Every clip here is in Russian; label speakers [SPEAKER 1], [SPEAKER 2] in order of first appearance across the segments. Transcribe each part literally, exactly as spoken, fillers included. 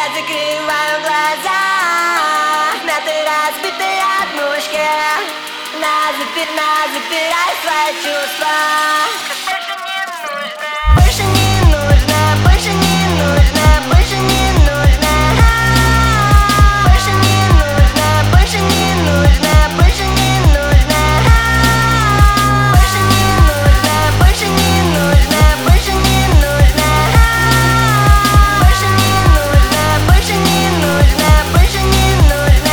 [SPEAKER 1] закрываю глаза, мятые разбитые однушки. На запир, на запирай свои чувства. Больше не нужно, больше не нужно, больше не нужно. Больше не нужно, больше не нужно, больше не нужно. Больше не нужно, больше не нужно, больше не нужно. Больше не нужно, больше не нужно, больше не нужно.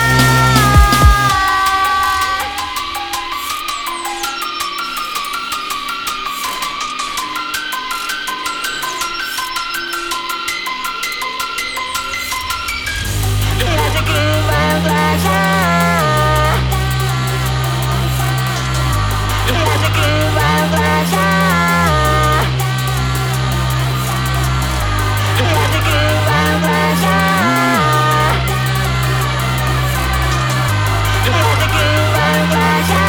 [SPEAKER 1] Я закрываю глаза, я закрываю глаза, я закрываю глаза, я закрываю глаза,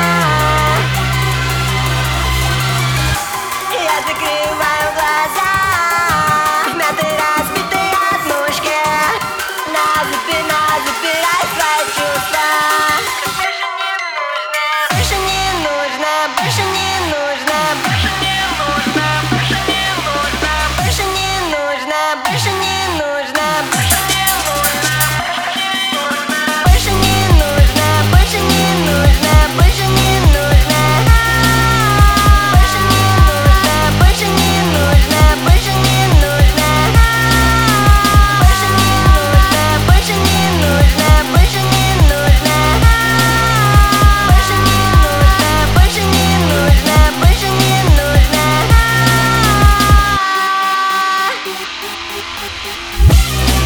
[SPEAKER 1] я закрываю глаза, мятые разбитые однушки. На запир, на запирай свои чувства. Больше не нужно, больше не нужно, больше не нужно, больше не нужно, больше не нужно, больше не нужно, больше не нужно, больше не нужно, больше не нужно, больше не нужно, больше не нужно, больше не нужно, больше не нужно, больше не нужно, больше не нужно, больше не нужно, больше не нужно, больше не нужно.